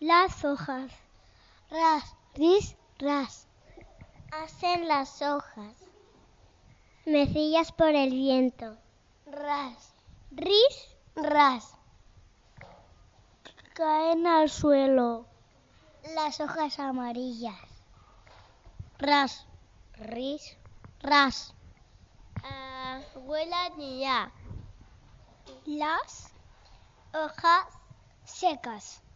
Las hojas. Ras, ris, ras. Hacen las hojas. Mecillas por el viento. Ras, Ris, ras. caen al suelo. Las hojas amarillas. Ras, ris, Ras. Vuelan y ya. Las hojas secas.